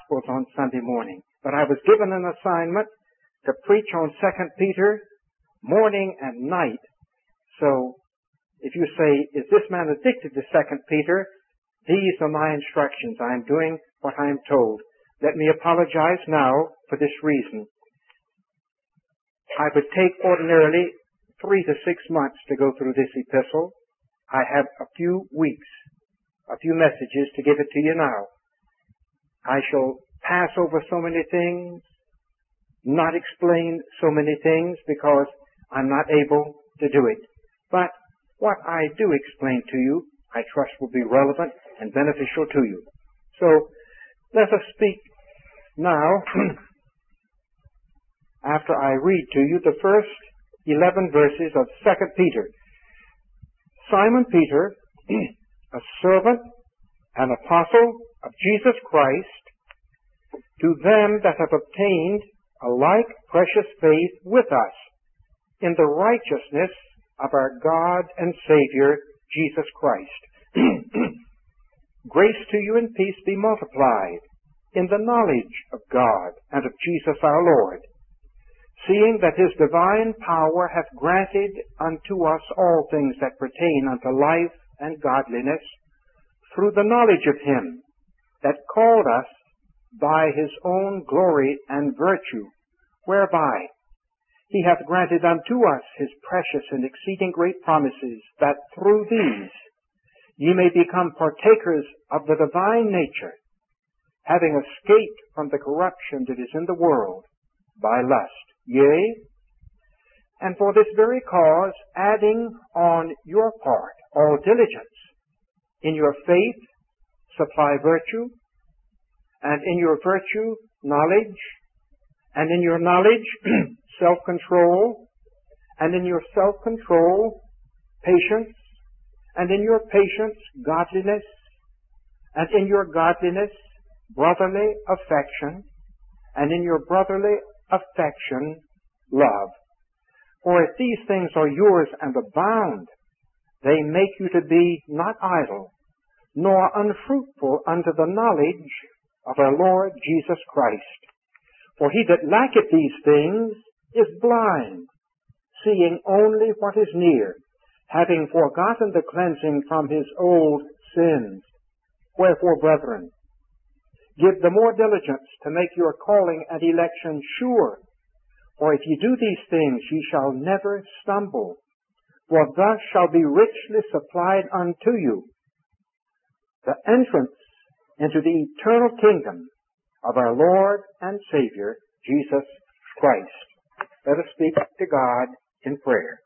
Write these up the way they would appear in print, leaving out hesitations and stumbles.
Gospels on Sunday morning. But I was given an assignment to preach on 2 Peter morning and night. So if you say, is this man addicted to 2 Peter? These are my instructions. I am doing what I am told. Let me apologize now for this reason. I would take ordinarily 3 to 6 months to go through this epistle. I have a few weeks, a few messages to give it to you now. I shall pass over so many things, not explain so many things because I'm not able to do it. But what I do explain to you, I trust will be relevant and beneficial to you. So let us speak now, after I read to you the first 11 verses of 2 Peter. Simon Peter, a servant and apostle of Jesus Christ, to them that have obtained a like precious faith with us in the righteousness of our God and Savior, Jesus Christ. Grace to you and peace be multiplied in the knowledge of God and of Jesus our Lord, seeing that his divine power hath granted unto us all things that pertain unto life and godliness, through the knowledge of him that called us by his own glory and virtue, whereby he hath granted unto us his precious and exceeding great promises, that through these ye may become partakers of the divine nature, having escaped from the corruption that is in the world by lust. Yea, and for this very cause, adding on your part all diligence, in your faith supply virtue, and in your virtue knowledge, and in your knowledge self-control, and in your self-control patience, and in your patience godliness, and in your godliness brotherly affection, and in your brotherly affection love. For if these things are yours and abound, they make you to be not idle, nor unfruitful unto the knowledge of our Lord Jesus Christ. For he that lacketh these things is blind, seeing only what is near, having forgotten the cleansing from his old sins. Wherefore, brethren, give the more diligence to make your calling and election sure. For if ye do these things, ye shall never stumble. For thus shall be richly supplied unto you the entrance into the eternal kingdom of our Lord and Savior, Jesus Christ. Let us speak to God in prayer.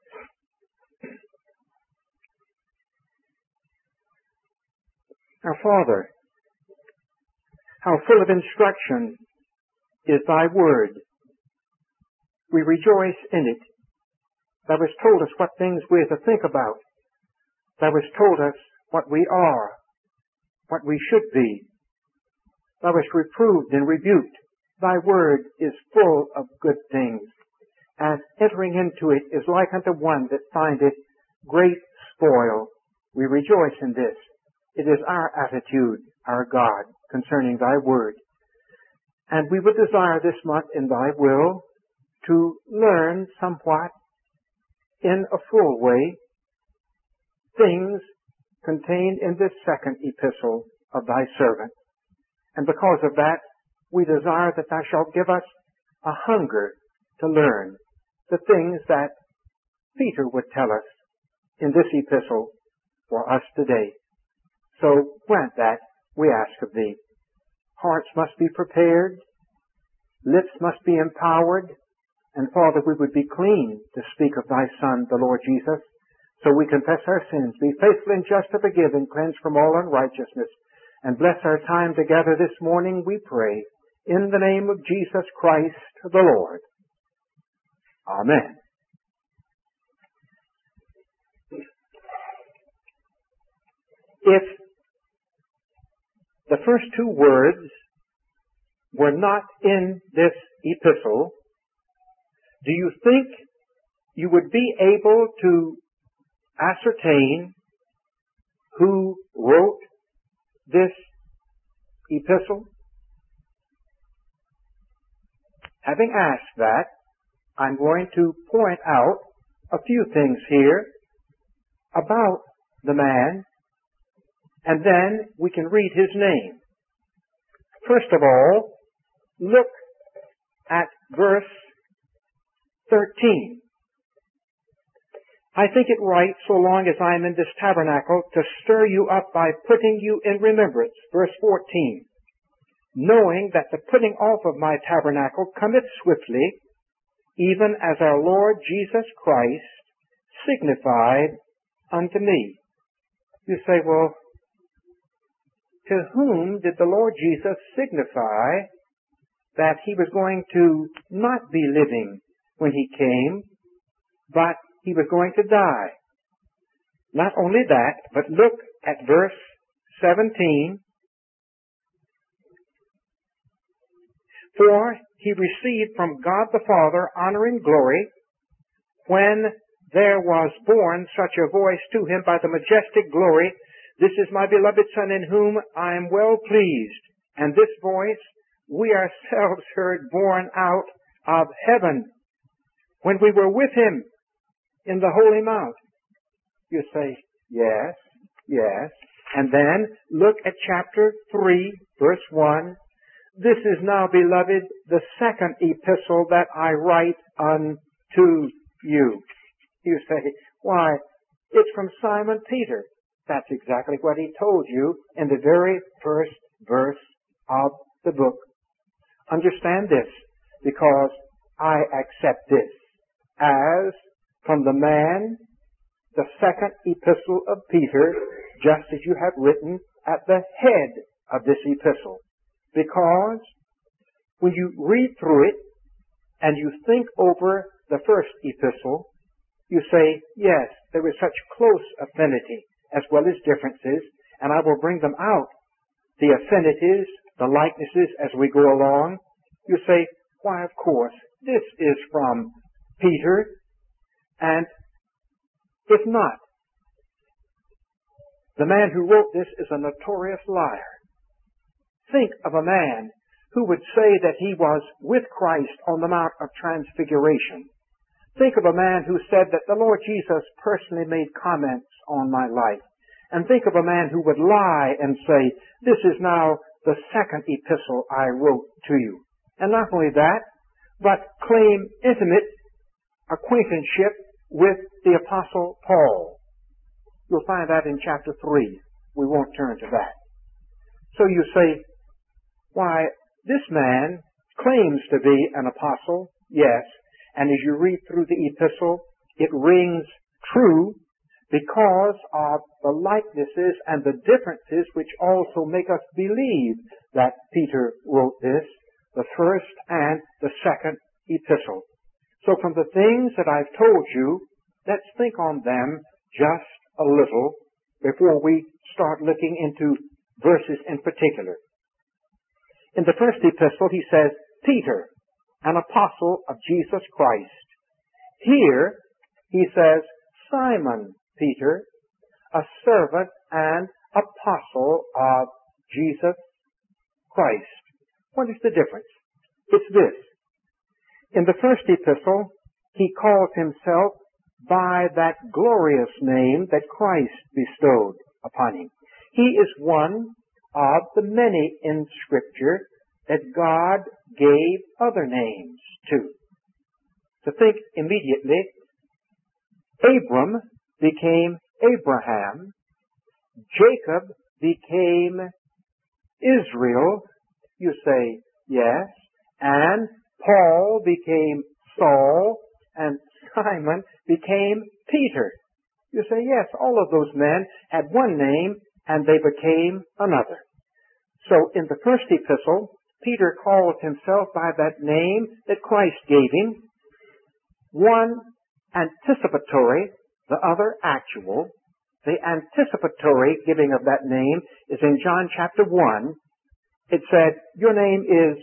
Our Father, how full of instruction is thy word. We rejoice in it. Thou hast told us what things we are to think about. Thou hast told us what we are, what we should be. Thou hast reproved and rebuked. Thy word is full of good things, and entering into it is like unto one that findeth great spoil. We rejoice in this. It is our attitude, our God, concerning thy word. And we would desire this month in thy will to learn somewhat in a full way things contained in this second epistle of thy servant. And because of that, we desire that thou shalt give us a hunger to learn the things that Peter would tell us in this epistle for us today. So grant that, we ask of thee. Hearts must be prepared, lips must be empowered, and Father, we would be clean to speak of thy Son, the Lord Jesus. So we confess our sins, be faithful and just to forgive and cleanse from all unrighteousness. And bless our time together this morning, we pray, in the name of Jesus Christ the Lord. Amen. If the first two words were not in this epistle, do you think you would be able to ascertain who wrote this epistle? having asked that, I'm going to point out a few things here about the man, and then we can read his name. First of all, look at verse 13. I think it right, so long as I am in this tabernacle, to stir you up by putting you in remembrance. Verse 14. Knowing that the putting off of my tabernacle cometh swiftly, even as our Lord Jesus Christ signified unto me. You say, well, to whom did the Lord Jesus signify that he was going to not be living when he came, but he was going to die? Not only that, but look at verse 17. For he received from God the Father honor and glory when there was born such a voice to him by the majestic glory, This is my beloved Son in whom I am well pleased. And this voice we ourselves heard borne out of heaven when we were with him in the Holy Mount. You say, yes, yes. And then look at chapter 3, verse 1. This is now, beloved, the second epistle that I write unto you. You say, why, it's from Simon Peter. That's exactly what he told you in the very first verse of the book. Understand this, because I accept this as from the man, the second epistle of Peter, just as you have written at the head of this epistle. Because when you read through it and you think over the first epistle, you say, yes, there is such close affinity as well as differences, and I will bring them out, the affinities, the likenesses as we go along. You say, why, of course, this is from Peter, and if not, the man who wrote this is a notorious liar. Think of a man who would say that he was with Christ on the Mount of Transfiguration. Think of a man who said that the Lord Jesus personally made comments on my life. And think of a man who would lie and say, this is now the second epistle I wrote to you. And not only that, but claim intimate acquaintanceship with the Apostle Paul. You'll find that in chapter 3. We won't turn to that. So you say, why, this man claims to be an apostle, yes, and as you read through the epistle, it rings true because of the likenesses and the differences which also make us believe that Peter wrote this, the first and the second epistle. So from the things that I've told you, let's think on them just a little before we start looking into verses in particular. In the first epistle, he says, Peter, an apostle of Jesus Christ. Here, he says, Simon Peter, a servant and apostle of Jesus Christ. What is the difference? It's this. In the first epistle, he calls himself by that glorious name that Christ bestowed upon him. He is one of the many in Scripture that God gave other names to. To think immediately, Abram became Abraham, Jacob became Israel, you say yes, and Paul became Saul, and Simon became Peter. You say yes, all of those men had one name and they became another. So in the first epistle, Peter calls himself by that name that Christ gave him, one anticipatory, the other actual. The anticipatory giving of that name is in John chapter 1. It said, your name is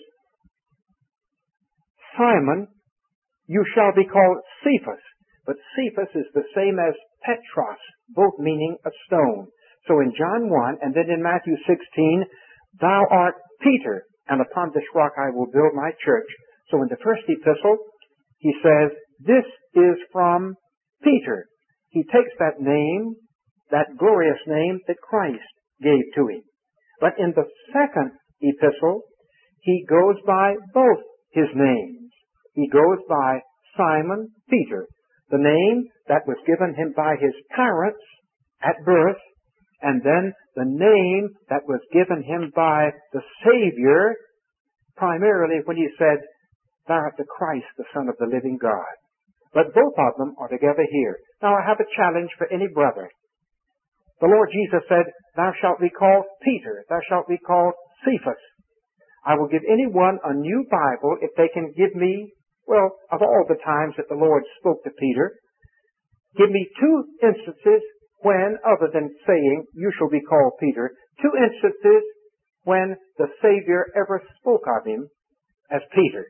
Simon, you shall be called Cephas. But Cephas is the same as Petros, both meaning a stone. So in John 1 and then in Matthew 16, thou art Peter, and upon this rock I will build my church. So in the first epistle, he says, this is from Peter. He takes that name, that glorious name that Christ gave to him. But in the second epistle, he goes by both his names. He goes by Simon Peter, the name that was given him by his parents at birth, and then the name that was given him by the Savior, primarily when he said, thou art the Christ, the Son of the living God. But both of them are together here. Now I have a challenge for any brother. The Lord Jesus said, thou shalt be called Peter, thou shalt be called Cephas. I will give anyone a new Bible if they can give me, well, of all the times that the Lord spoke to Peter, give me two instances when, other than saying, you shall be called Peter, two instances when the Savior ever spoke of him as Peter.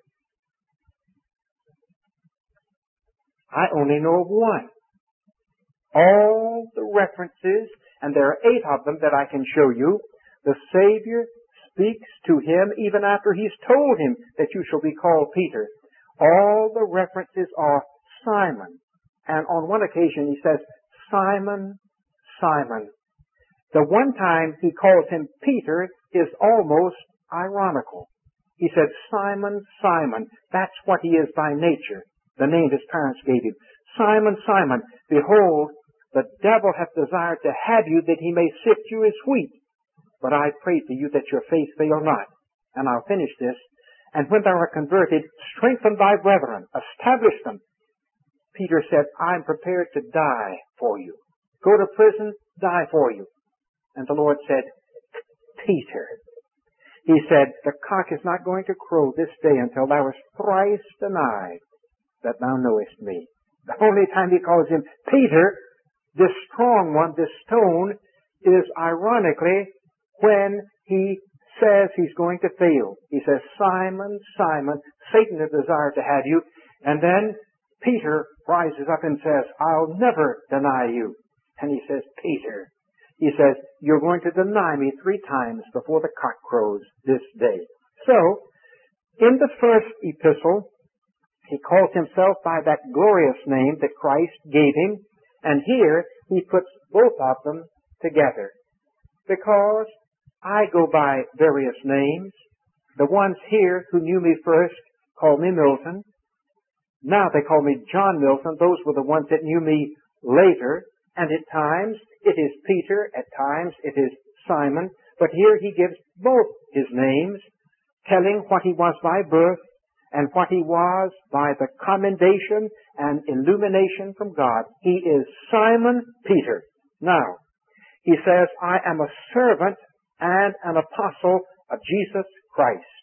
I only know of one. All the references, and there are 8 of them that I can show you, the Savior speaks to him even after he's told him that you shall be called Peter. All the references are Simon. And on one occasion he says, Simon, Simon. The one time he calls him Peter is almost ironical. He said, Simon, Simon. That's what he is by nature, the name his parents gave him. Simon, Simon, behold, the devil hath desired to have you that he may sift you as wheat. But I pray for you that your faith fail not. And I'll finish this. And when thou art converted, strengthen thy brethren, establish them. Peter said, I'm prepared to die for you. Go to prison, die for you. And the Lord said, Peter. He said, the cock is not going to crow this day until thou hast thrice denied that thou knowest me. The only time he calls him Peter, this strong one, this stone, is ironically when he says he's going to fail. He says, Simon, Simon, Satan has desired to have you. And then Peter rises up and says, I'll never deny you. And he says, Peter, he says, you're going to deny me 3 times before the cock crows this day. So, in the first epistle, he calls himself by that glorious name that Christ gave him. And here he puts both of them together. Because I go by various names. The ones here who knew me first called me Milton. Now they call me John Milton. Those were the ones that knew me later. And at times it is Peter, at times it is Simon. But here he gives both his names, telling what he was by birth and what he was by the commendation and illumination from God. He is Simon Peter. Now, he says, I am a servant and an apostle of Jesus Christ.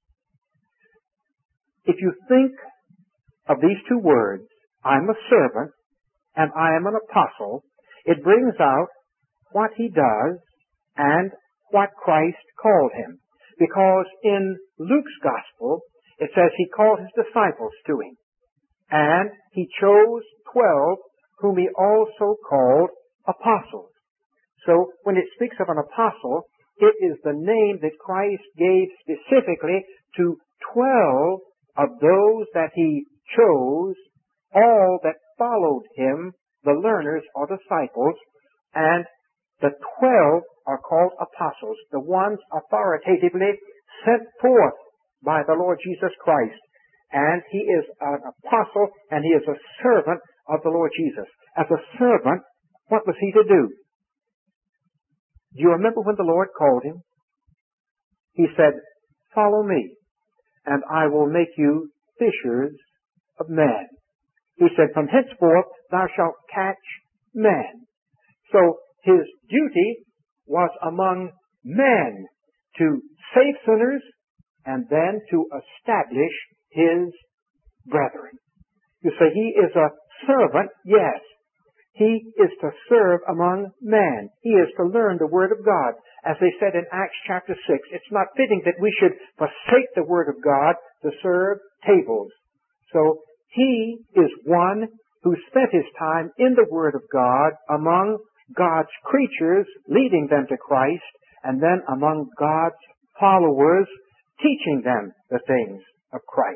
If you think of these 2 words, I'm a servant and I am an apostle, it brings out what he does and what Christ called him. Because in Luke's gospel, it says he called his disciples to him. And he chose 12 whom he also called apostles. So when it speaks of an apostle, it is the name that Christ gave specifically to 12 of those that he chose, all that followed him, the learners or disciples, and the 12 are called apostles, the ones authoritatively sent forth by the Lord Jesus Christ. And he is an apostle and he is a servant of the Lord Jesus. As a servant, what was he to do? Do you remember when the Lord called him? He said, follow me, and I will make you fishers of men. He said, from henceforth thou shalt catch men. So his duty was among men to save sinners and then to establish his brethren. You say he is a servant? Yes. He is to serve among men. He is to learn the Word of God. As they said in Acts chapter 6, it's not fitting that we should forsake the Word of God to serve tables. So he is one who spent his time in the Word of God among God's creatures, leading them to Christ, and then among God's followers, teaching them the things of Christ.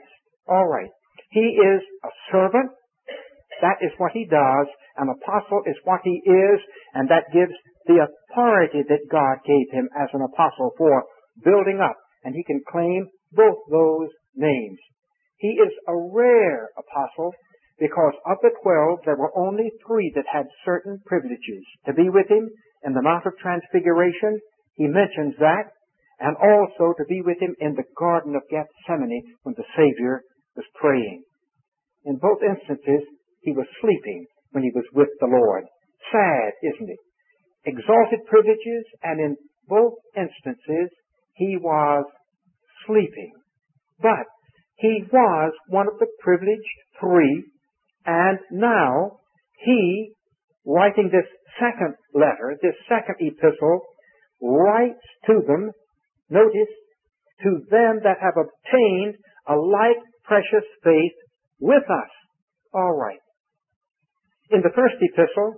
All right. He is a servant. That is what he does. An apostle is what he is, and that gives the authority that God gave him as an apostle for building up. And he can claim both those names. He is a rare apostle because of the 12, there were only 3 that had certain privileges. To be with him in the Mount of Transfiguration, he mentions that, and also to be with him in the Garden of Gethsemane when the Savior was praying. In both instances, he was sleeping when he was with the Lord. Sad, isn't it? Exalted privileges, and in both instances, he was sleeping. But he was one of the privileged 3, and now he, writing this second letter, this second epistle, writes to them, notice, to them that have obtained a like precious faith with us. All right. In the first epistle,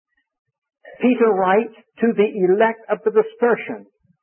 Peter writes to the elect of the dispersion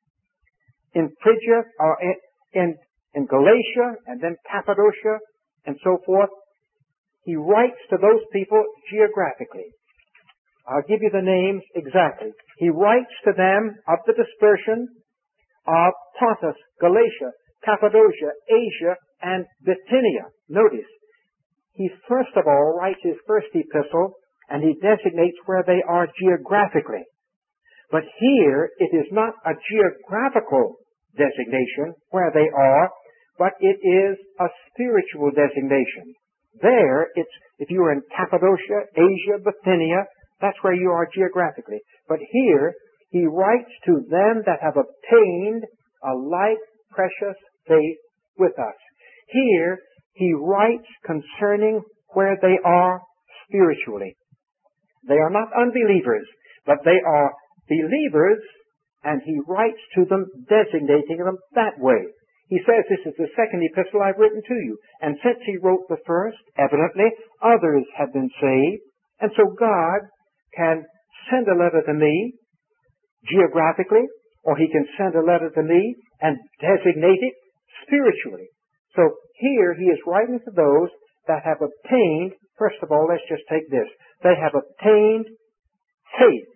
in Phrygia, or in Galatia, and then Cappadocia, and so forth. He writes to those people geographically. I'll give you the names exactly. He writes to them of the dispersion of Pontus, Galatia, Cappadocia, Asia, and Bithynia. Notice, he first of all writes his first epistle, and he designates where they are geographically. But here, it is not a geographical designation where they are, but it is a spiritual designation. There, if you are in Cappadocia, Asia, Bithynia, that's where you are geographically. But here, he writes to them that have obtained a like precious faith with us. Here, he writes concerning where they are spiritually. They are not unbelievers, but they are believers, and he writes to them designating them that way. He says, this is the second epistle I've written to you. And since he wrote the first, evidently, others have been saved. And so God can send a letter to me geographically, or he can send a letter to me and designate it spiritually. So here he is writing to those that have obtained, first of all, let's just take this. They have obtained faith.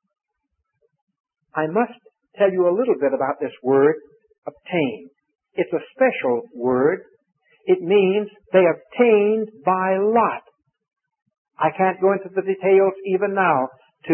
I must tell you a little bit about this word, obtain. It's a special word. It means they obtained by lot. I can't go into the details even now to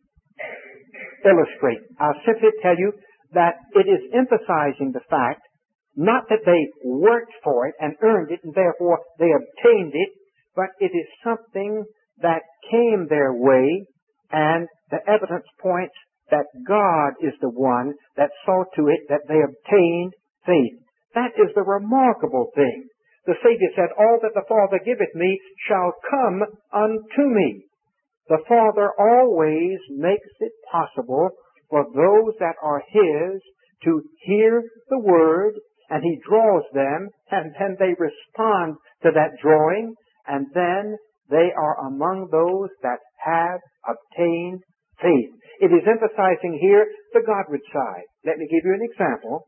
illustrate. I'll simply tell you that it is emphasizing the fact, not that they worked for it and earned it and therefore they obtained it, but it is something that came their way, and the evidence points that God is the one that saw to it that they obtained faith. That is the remarkable thing. The Savior said, all that the Father giveth me shall come unto me. The Father always makes it possible for those that are His to hear the Word, and He draws them, and then they respond to that drawing, and then they are among those that have obtained faith. It is emphasizing here the Godward side. Let me give you an example.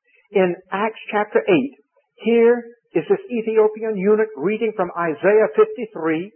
In Acts chapter 8, here is this Ethiopian eunuch reading from Isaiah 53,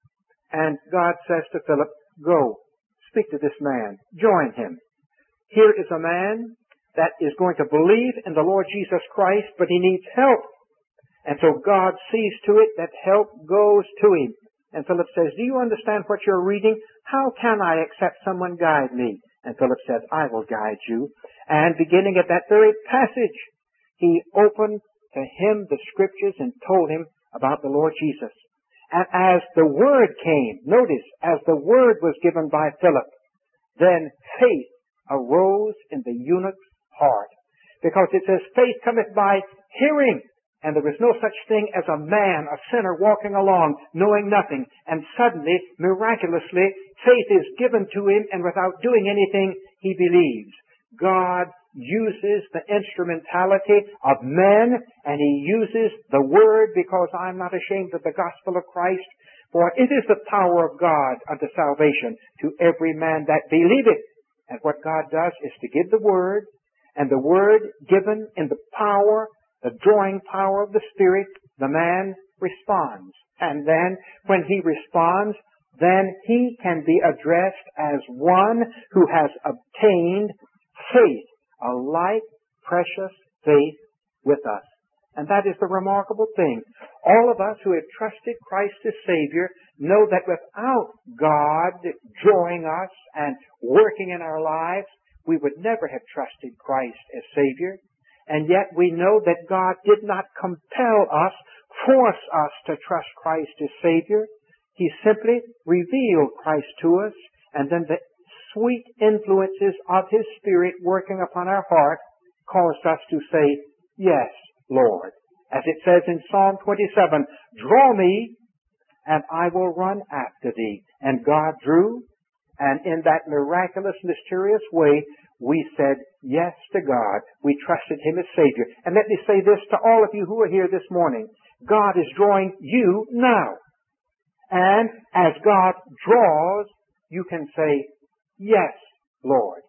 and God says to Philip, go, speak to this man, join him. Here is a man that is going to believe in the Lord Jesus Christ, but he needs help. And so God sees to it that help goes to him. And Philip says, do you understand what you're reading? How can I except someone guide me? And Philip said, I will guide you. And beginning at that very passage, he opened to him the Scriptures and told him about the Lord Jesus. And as the Word came, notice, as the Word was given by Philip, then faith arose in the eunuch's heart. Because it says, faith cometh by hearing. And there was no such thing as a man, a sinner, walking along, knowing nothing. And suddenly, miraculously, faith is given to him, and without doing anything, he believes. God uses the instrumentality of men, and He uses the Word, because I'm not ashamed of the gospel of Christ, for it is the power of God unto salvation to every man that believeth. And what God does is to give the Word, and the Word given in the power, the drawing power of the Spirit, the man responds. And then when he responds, then he can be addressed as one who has obtained faith, a like precious faith with us. And that is the remarkable thing. All of us who have trusted Christ as Savior know that without God drawing us and working in our lives, we would never have trusted Christ as Savior. And yet we know that God did not compel us, force us to trust Christ as Savior. He simply revealed Christ to us, and then the sweet influences of His Spirit working upon our heart caused us to say, "Yes, Lord." As it says in Psalm 27, "Draw me, and I will run after thee." And God drew, and in that miraculous, mysterious way, we said yes to God. We trusted Him as Savior. And let me say this to all of you who are here this morning. God is drawing you now. And as God draws, you can say, "Yes, Lord."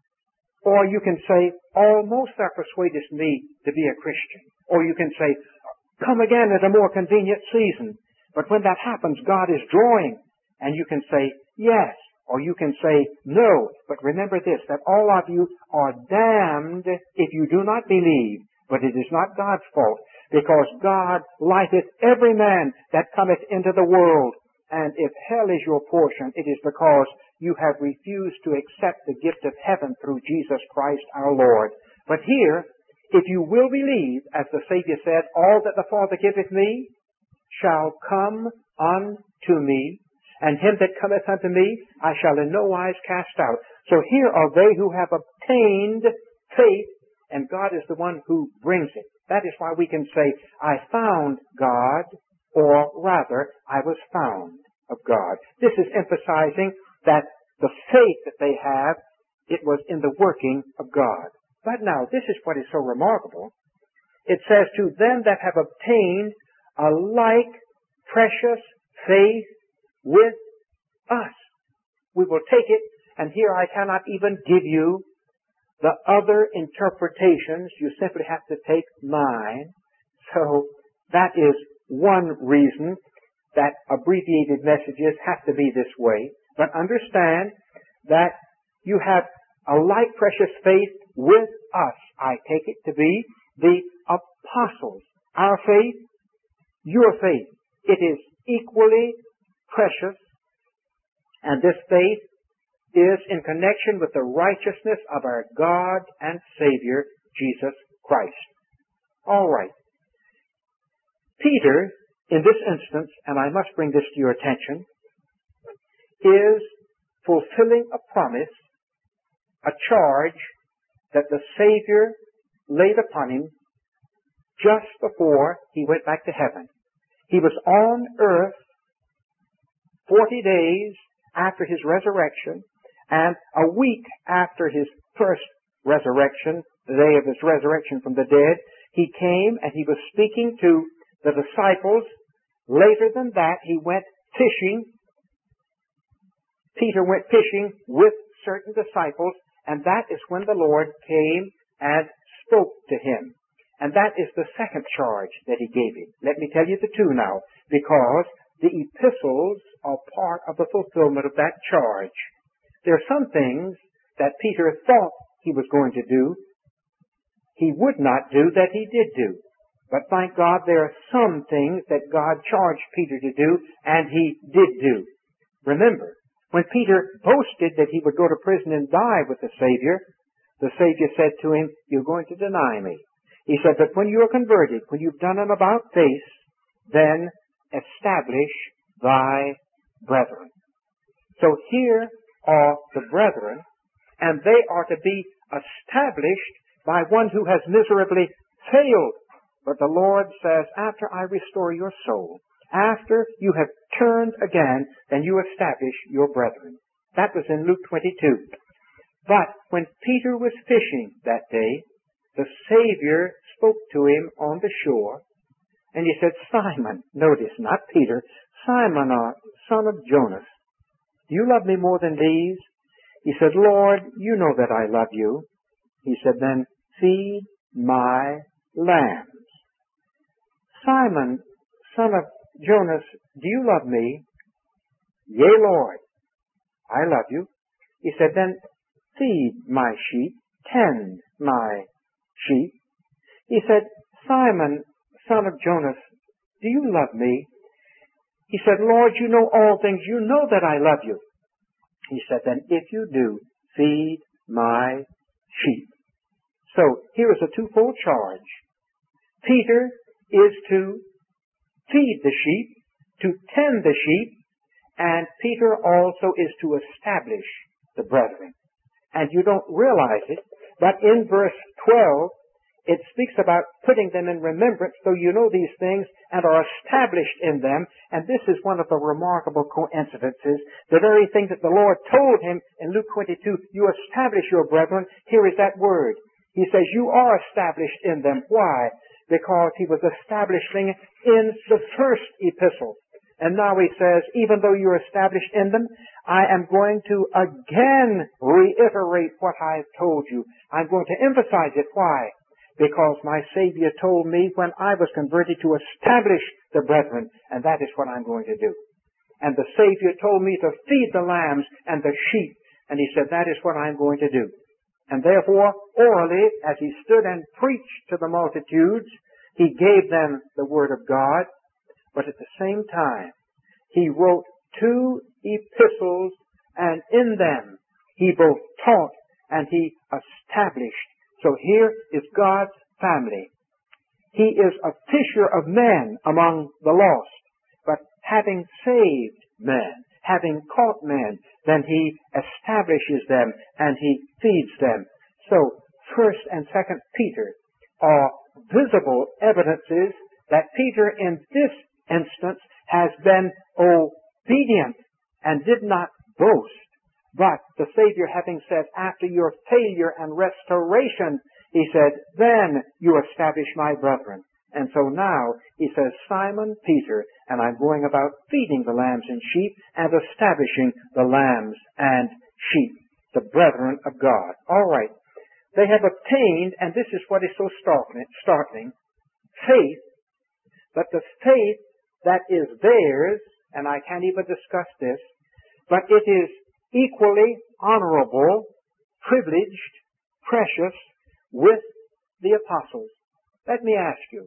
Or you can say, "Almost thou persuadest me to be a Christian." Or you can say, "Come again at a more convenient season." But when that happens, God is drawing. And you can say, "Yes." Or you can say, "No." But remember this, that all of you are damned if you do not believe. But it is not God's fault, because God lighteth every man that cometh into the world. And if hell is your portion, it is because you have refused to accept the gift of heaven through Jesus Christ our Lord. But here, if you will believe, as the Savior said, "All that the Father giveth me shall come unto me, and him that cometh unto me I shall in no wise cast out." So here are they who have obtained faith, and God is the one who brings it. That is why we can say, "I found God," or rather, "I was found of God." This is emphasizing that the faith that they have, it was in the working of God. But now, this is what is so remarkable. It says, "To them that have obtained a like precious faith with us." We will take it, and here I cannot even give you the other interpretations. You simply have to take mine. So that is one reason that abbreviated messages have to be this way. But understand that you have a like precious faith with us. I take it to be the apostles. Our faith, your faith. It is equally precious, and this faith is in connection with the righteousness of our God and Savior, Jesus Christ. All right. Peter, in this instance, and I must bring this to your attention, is fulfilling a promise, a charge that the Savior laid upon him just before he went back to heaven. He was on earth 40 days after his resurrection, and a week after his first resurrection, the day of his resurrection from the dead, he came and he was speaking to the disciples. Later than that, he went fishing. Peter went fishing with certain disciples, and that is when the Lord came and spoke to him. And that is the second charge that he gave him. Let me tell you the two now, because the epistles are part of the fulfillment of that charge. There are some things that Peter thought he was going to do, he would not do, that he did do. But thank God there are some things that God charged Peter to do, and he did do. Remember, when Peter boasted that he would go to prison and die with the Savior said to him, "You're going to deny me." He said, "But when you're converted, when you've done an about face, then establish thy brethren." So here are the brethren, and they are to be established by one who has miserably failed. But the Lord says, after I restore your soul, after you have turned again, then you establish your brethren. That was in Luke 22. But when Peter was fishing that day, the Savior spoke to him on the shore, and he said, "Simon," notice, not Peter, "Simon, son of Jonas, do you love me more than these?" He said, "Lord, you know that I love you." He said, "Then feed my lambs." Simon, son of Jonas, do you love me? Yea, Lord, I love you. He said, then feed my sheep, tend my sheep. He said, Simon, son of Jonas, do you love me? He said, Lord, you know all things. You know that I love you. He said, then if you do, feed my sheep. So here is a twofold charge. Peter is to feed the sheep, to tend the sheep, and Peter also is to establish the brethren. And you don't realize it, but in verse 12, it speaks about putting them in remembrance, so you know these things and are established in them. And this is one of the remarkable coincidences. The very thing that the Lord told him in Luke 22, you establish your brethren, here is that word. He says, you are established in them. Why? Because he was establishing in the first epistle. And now he says, even though you're established in them, I am going to again reiterate what I've told you. I'm going to emphasize it. Why? Because my Savior told me when I was converted to establish the brethren, and that is what I'm going to do. And the Savior told me to feed the lambs and the sheep, and he said, that is what I'm going to do. And therefore, orally, as he stood and preached to the multitudes, he gave them the Word of God, but at the same time, he wrote 2 epistles, and in them, he both taught and he established. So here is God's family. He is a fisher of men among the lost, but having saved men, having caught men, then he establishes them and he feeds them. So 1st and 2nd Peter are visible evidences that Peter in this instance has been obedient and did not boast. But the Savior having said, after your failure and restoration, he said, then you establish my brethren. And so now he says, Simon Peter, and I'm going about feeding the lambs and sheep and establishing the lambs and sheep, the brethren of God. All right. They have obtained, and this is what is so startling, faith, but the faith that is theirs, and I can't even discuss this, but it is equally honorable, privileged, precious with the apostles. Let me ask you,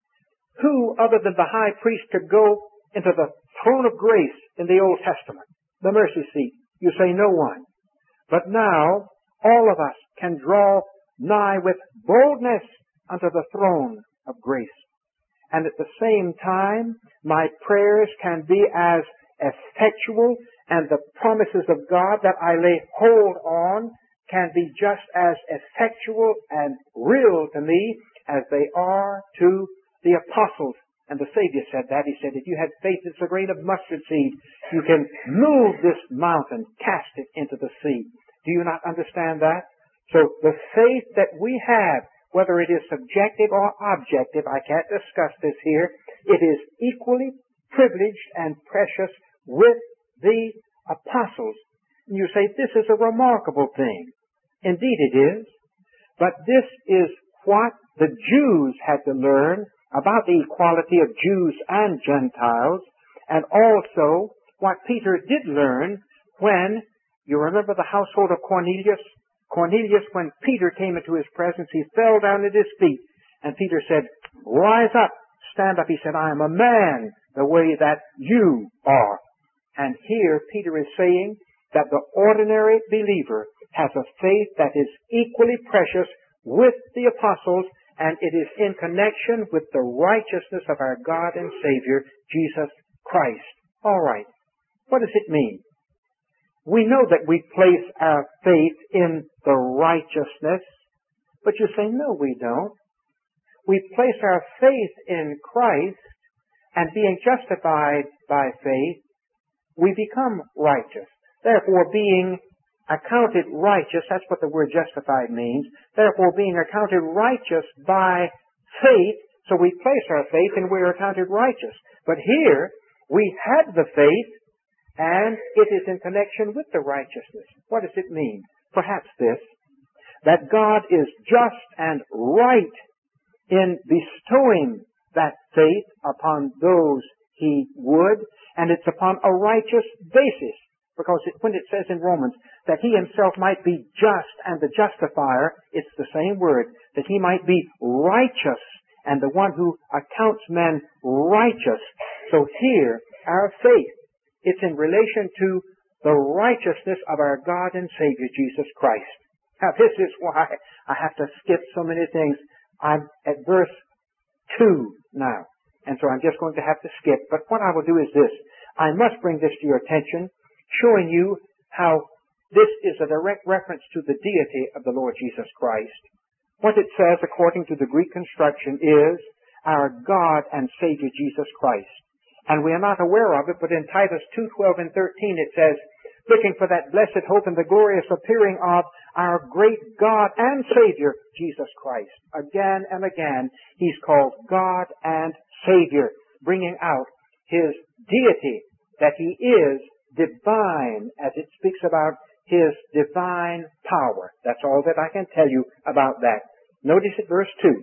who other than the high priest could go into the throne of grace in the Old Testament, the mercy seat? You say no one. But now, all of us can draw nigh with boldness unto the throne of grace. And at the same time, my prayers can be as effectual, and the promises of God that I lay hold on can be just as effectual and real to me as they are to the apostles. And the Savior said that. He said, if you had faith as a grain of mustard seed, you can move this mountain, cast it into the sea. Do you not understand that? So the faith that we have, whether it is subjective or objective, I can't discuss this here, it is equally privileged and precious with the apostles. And you say, this is a remarkable thing. Indeed it is. But this is what the Jews had to learn about the equality of Jews and Gentiles, and also what Peter did learn when, you remember the household of Cornelius? Cornelius, when Peter came into his presence, he fell down at his feet, and Peter said, rise up, stand up. He said, I am a man the way that you are. And here Peter is saying that the ordinary believer has a faith that is equally precious with the apostles, and it is in connection with the righteousness of our God and Savior, Jesus Christ. All right. What does it mean? We know that we place our faith in the righteousness, but you say, no, we don't. We place our faith in Christ, and being justified by faith, we become righteous. Therefore, being accounted righteous, that's what the word justified means. Therefore, being accounted righteous by faith, so we place our faith and we're accounted righteous. But here, we had the faith, and it is in connection with the righteousness. What does it mean? Perhaps this, that God is just and right in bestowing that faith upon those He would, and it's upon a righteous basis. Because when it says in Romans that He Himself might be just and the justifier, it's the same word, that He might be righteous and the one who accounts men righteous. So here, our faith, it's in relation to the righteousness of our God and Savior, Jesus Christ. Now, this is why I have to skip so many things. I'm at verse 2 now, and so I'm just going to have to skip. But what I will do is this. I must bring this to your attention, showing you how this is a direct reference to the deity of the Lord Jesus Christ. What it says, according to the Greek construction, is our God and Savior Jesus Christ. And we are not aware of it, but in Titus 2:12 and 13 it says, looking for that blessed hope and the glorious appearing of our great God and Savior, Jesus Christ. Again and again, He's called God and Savior, bringing out His deity, that He is divine, as it speaks about His divine power. That's all that I can tell you about that. Notice at verse 2.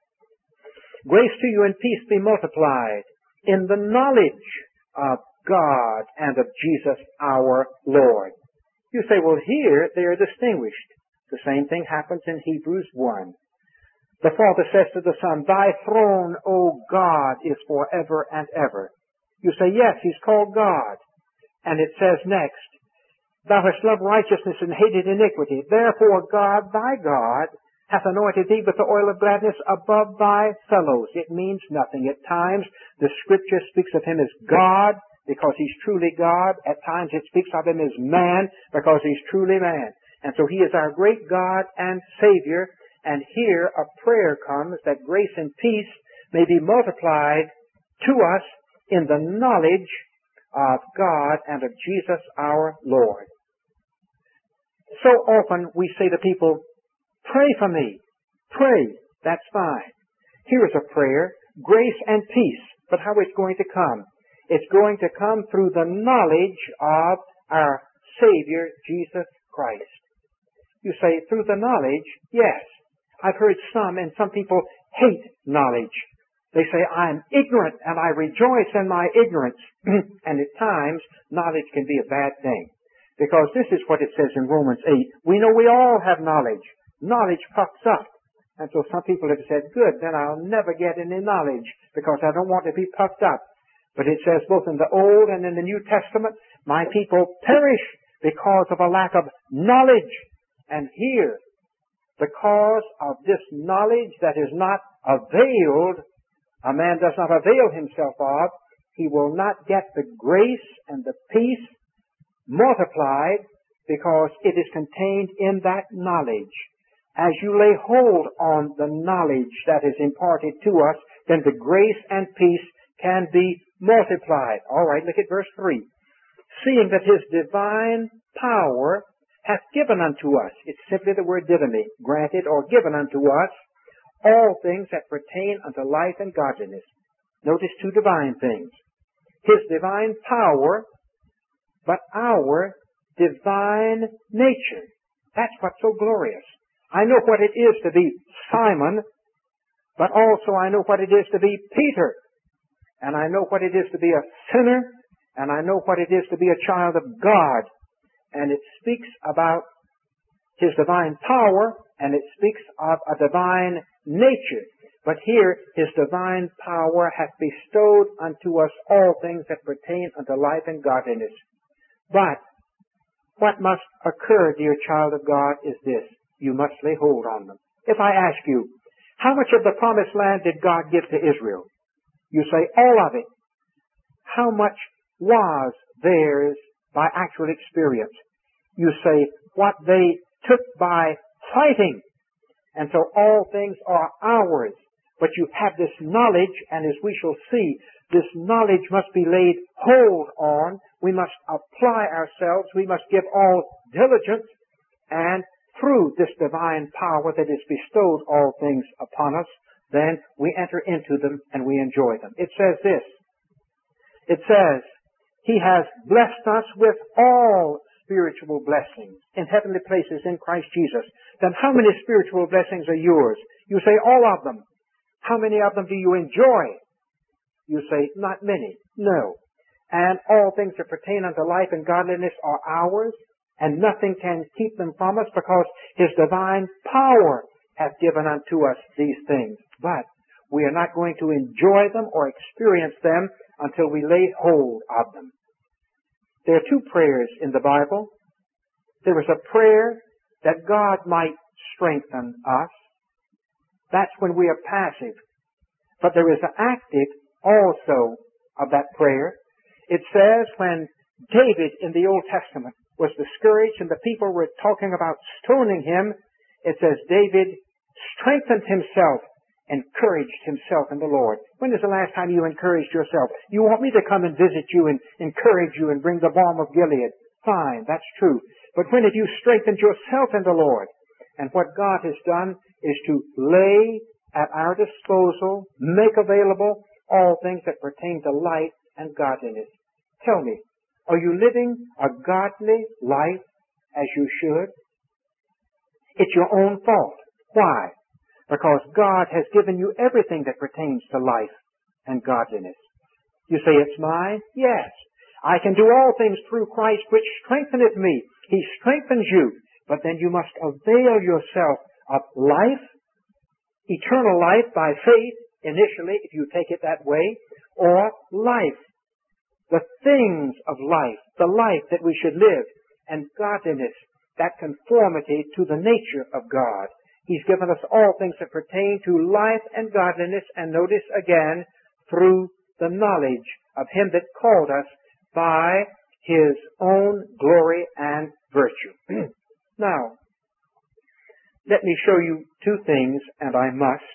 Grace to you and peace be multiplied in the knowledge of God and of Jesus our Lord. You say, well, here they are distinguished. The same thing happens in Hebrews 1. The Father says to the Son, Thy throne, O God, is forever and ever. You say, yes, He's called God. And it says next, Thou hast loved righteousness and hated iniquity. Therefore God, thy God, hath anointed thee with the oil of gladness above thy fellows. It means nothing. At times, the Scripture speaks of Him as God, because He's truly God. At times, it speaks of Him as man, because He's truly man. And so He is our great God and Savior. And here a prayer comes that grace and peace may be multiplied to us in the knowledge of God and of Jesus our Lord. So often we say to people, pray for me. Pray. That's fine. Here is a prayer, grace and peace. But how it's going to come? It's going to come through the knowledge of our Savior, Jesus Christ. You say, through the knowledge? Yes. I've heard some people hate knowledge. They say, I'm ignorant and I rejoice in my ignorance. And at times, knowledge can be a bad thing. Because this is what it says in Romans 8. We know we all have knowledge. Knowledge puffs up. And so some people have said, good, then I'll never get any knowledge because I don't want to be puffed up. But it says both in the Old and in the New Testament, my people perish because of a lack of knowledge. And here, because of this knowledge that is not availed, a man does not avail himself of, he will not get the grace and the peace multiplied because it is contained in that knowledge. As you lay hold on the knowledge that is imparted to us, then the grace and peace can be multiplied. All right, look at verse 3. Seeing that His divine power hath given unto us, it's simply the word didomi, granted or given unto us, all things that pertain unto life and godliness. Notice two divine things. His divine power, but our divine nature. That's what's so glorious. I know what it is to be Simon, but also I know what it is to be Peter. And I know what it is to be a sinner, and I know what it is to be a child of God. And it speaks about His divine power, and it speaks of a divine nature. But here, His divine power hath bestowed unto us all things that pertain unto life and godliness. But what must occur, dear child of God, is this. You must lay hold on them. If I ask you, how much of the promised land did God give to Israel? You say, all of it. How much was theirs by actual experience? You say, what they took by fighting. And so all things are ours. But you have this knowledge, and as we shall see, this knowledge must be laid hold on. We must apply ourselves. We must give all diligence. And through this divine power that is bestowed all things upon us, then we enter into them and we enjoy them. It says this. It says, He has blessed us with all spiritual blessings in heavenly places in Christ Jesus. Then how many spiritual blessings are yours? You say all of them. How many of them do you enjoy? You say, not many. No. And all things that pertain unto life and godliness are ours, and nothing can keep them from us, because His divine power hath given unto us these things. But we are not going to enjoy them or experience them until we lay hold of them. There are two prayers in the Bible. There is a prayer that God might strengthen us. That's when we are passive. But there is an active also of that prayer. It says when David in the Old Testament was discouraged and the people were talking about stoning him, it says David strengthened himself, encouraged himself in the Lord. When is the last time you encouraged yourself? You want me to come and visit you and encourage you and bring the balm of Gilead? Fine, that's true. But when have you strengthened yourself in the Lord? And what God has done is to lay at our disposal, make available all things that pertain to life and godliness. Tell me, are you living a godly life as you should? It's your own fault. Why? Because God has given you everything that pertains to life and godliness. You say, it's mine? Yes. I can do all things through Christ which strengtheneth me. He strengthens you. But then you must avail yourself of life, eternal life by faith, initially, if you take it that way, or life, the things of life, the life that we should live, and godliness, that conformity to the nature of God. He's given us all things that pertain to life and godliness, and notice again, through the knowledge of Him that called us by His own glory and virtue. Now, let me show you two things, and I must.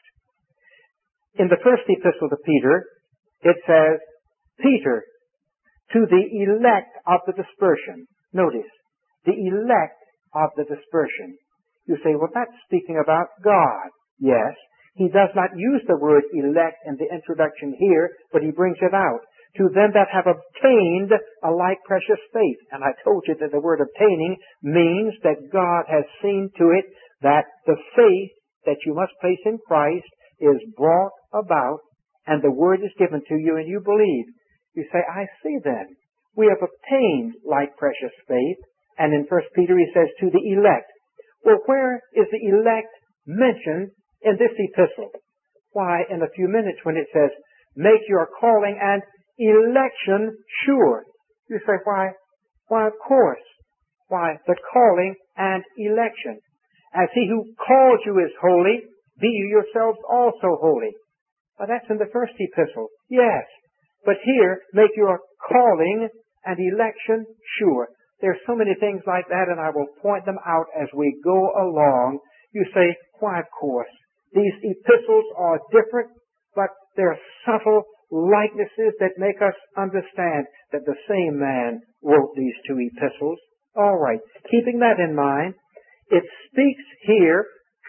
In the first epistle to Peter, it says, Peter, to the elect of the dispersion. Notice, the elect of the dispersion. You say, well, that's speaking about God. Yes, he does not use the word elect in the introduction here, but he brings it out. To them that have obtained a like precious faith. And I told you that the word obtaining means that God has seen to it that the faith that you must place in Christ is brought about, and the word is given to you, and you believe. You say, I see then. We have obtained like precious faith. And in 1 Peter he says, to the elect. Well, where is the elect mentioned in this epistle? Why, in a few minutes when it says, make your calling and election sure. You say, why? Why, of course. Why, the calling and election. As he who called you is holy, be you yourselves also holy. Well, that's in the first epistle. Yes. But here, make your calling and election sure. There's so many things like that, and I will point them out as we go along. You say, why, of course. These epistles are different, but they're subtle likenesses that make us understand that the same man wrote these two epistles. All right. Keeping that in mind, it speaks here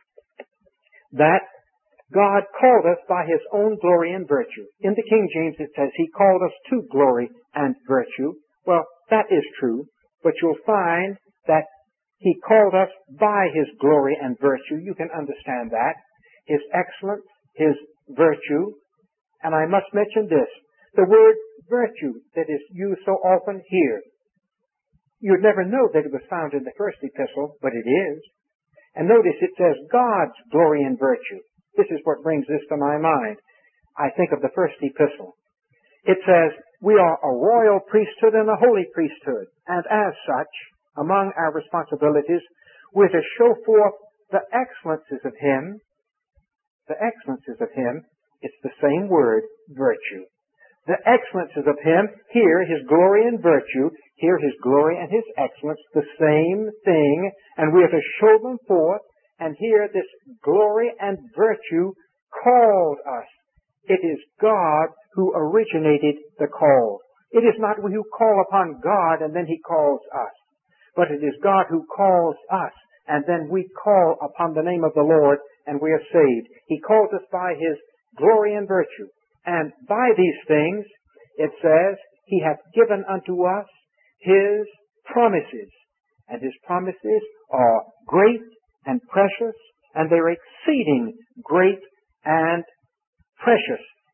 that God called us by His own glory and virtue. In the King James it says He called us to glory and virtue. Well, that is true, but you'll find that He called us by His glory and virtue. You can understand that. His excellence, His virtue. And I must mention this, the word virtue that is used so often here. You'd never know that it was found in the first epistle, but it is. And notice it says God's glory and virtue. This is what brings this to my mind. I think of the first epistle. It says, we are a royal priesthood and a holy priesthood. And as such, among our responsibilities, we're to show forth the excellences of Him. The excellences of Him. It's the same word, virtue. The excellences of Him, here His glory and virtue, here His glory and His excellence, the same thing, and we are to show them forth, and here this glory and virtue called us. It is God who originated the call. It is not we who call upon God and then He calls us, but it is God who calls us, and then we call upon the name of the Lord, and we are saved. He calls us by His glory and virtue. And by these things, it says, He hath given unto us His promises. And His promises are great and precious, and they're exceeding great and precious.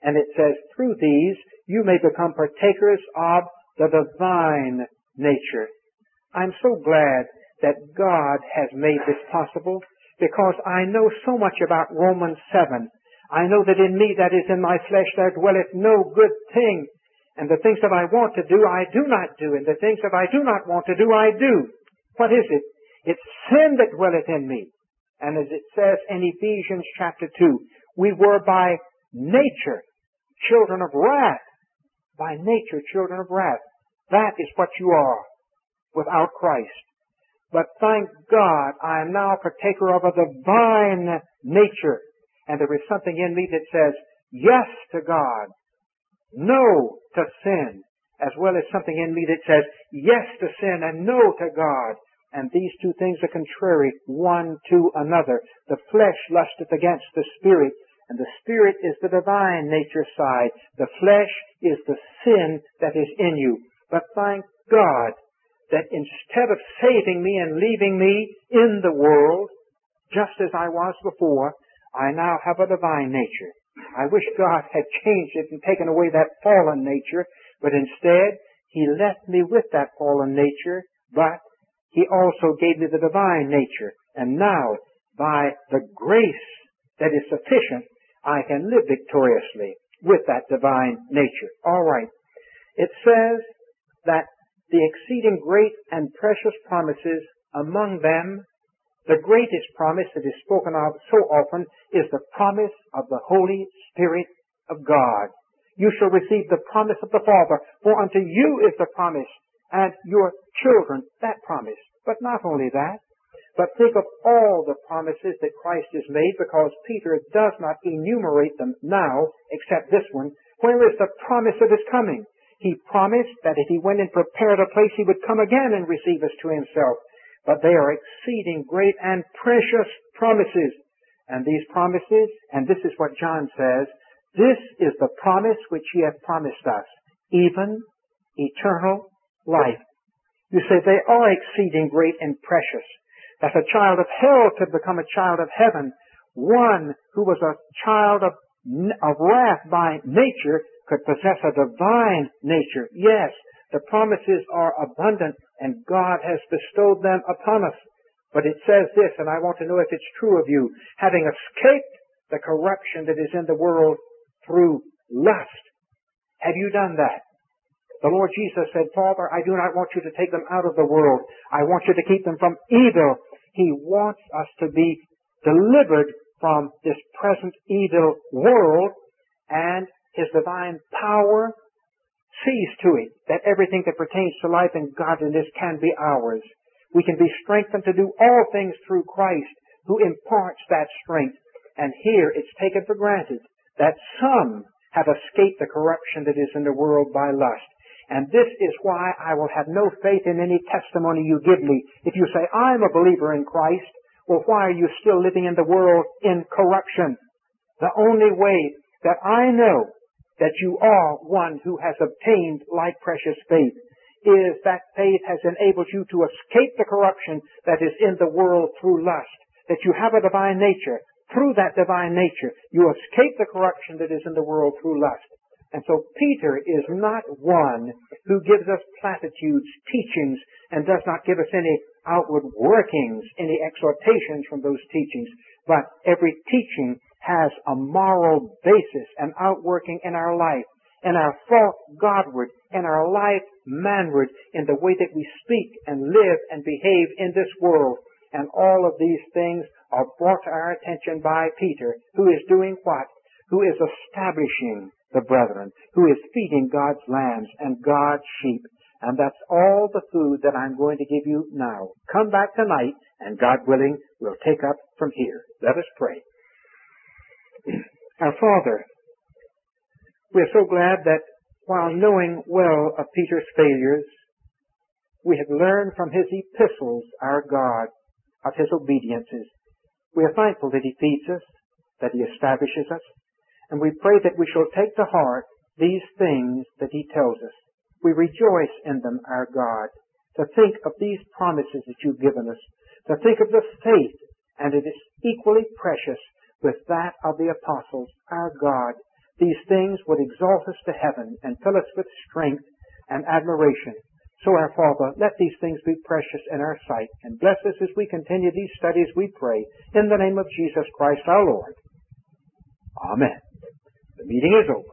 And it says, through these you may become partakers of the divine nature. I'm so glad that God has made this possible, because I know so much about Romans 7. I know that in me, that is in my flesh, there dwelleth no good thing. And the things that I want to do, I do not do. And the things that I do not want to do, I do. What is it? It's sin that dwelleth in me. And as it says in Ephesians chapter 2, we were by nature children of wrath. By nature children of wrath. That is what you are without Christ. But thank God, I am now a partaker of a divine nature. And there is something in me that says yes to God, no to sin, as well as something in me that says yes to sin and no to God. And these two things are contrary one to another. The flesh lusteth against the Spirit, and the Spirit is the divine nature side. The flesh is the sin that is in you. But thank God that instead of saving me and leaving me in the world, just as I was before, I now have a divine nature. I wish God had changed it and taken away that fallen nature, but instead, He left me with that fallen nature, but He also gave me the divine nature. And now, by the grace that is sufficient, I can live victoriously with that divine nature. All right. It says that the exceeding great and precious promises, among them, the greatest promise that is spoken of so often is the promise of the Holy Spirit of God. You shall receive the promise of the Father, for unto you is the promise, and your children that promise. But not only that, but think of all the promises that Christ has made, because Peter does not enumerate them now, except this one. Where is the promise of His coming? He promised that if He went and prepared a place, He would come again and receive us to Himself. But they are exceeding great and precious promises. And these promises, and this is what John says, this is the promise which He hath promised us, even eternal life. You say they are exceeding great and precious. That a child of hell could become a child of heaven. One who was a child of wrath by nature could possess a divine nature. Yes, the promises are abundant, and God has bestowed them upon us. But it says this, and I want to know if it's true of you, having escaped the corruption that is in the world through lust. Have you done that? The Lord Jesus said, Father, I do not want you to take them out of the world. I want you to keep them from evil. He wants us to be delivered from this present evil world, and His divine power sees to it that everything that pertains to life and godliness can be ours. We can be strengthened to do all things through Christ, who imparts that strength. And here it's taken for granted that some have escaped the corruption that is in the world by lust. And this is why I will have no faith in any testimony you give me. If you say, I'm a believer in Christ, well, why are you still living in the world in corruption? The only way that I know that you are one who has obtained like precious faith is that faith has enabled you to escape the corruption that is in the world through lust, that you have a divine nature. Through that divine nature, you escape the corruption that is in the world through lust. And so Peter is not one who gives us platitudes, teachings, and does not give us any outward workings, any exhortations from those teachings. But every teaching has a moral basis, an outworking in our life, in our thought Godward, in our life manward, in the way that we speak and live and behave in this world. And all of these things are brought to our attention by Peter, who is doing what? Who is establishing the brethren, who is feeding God's lambs and God's sheep. And that's all the food that I'm going to give you now. Come back tonight, and God willing, we'll take up from here. Let us pray. Our Father, we're so glad that while knowing well of Peter's failures, we have learned from his epistles, our God, of his obediences. We are thankful that he feeds us, that he establishes us, and we pray that we shall take to heart these things that he tells us. We rejoice in them, our God, to think of these promises that you've given us, to think of the faith, and it is equally precious with that of the apostles, our God, these things would exalt us to heaven and fill us with strength and admiration. So, our Father, let these things be precious in our sight, and bless us as we continue these studies, we pray, in the name of Jesus Christ our Lord. Amen. The meeting is over.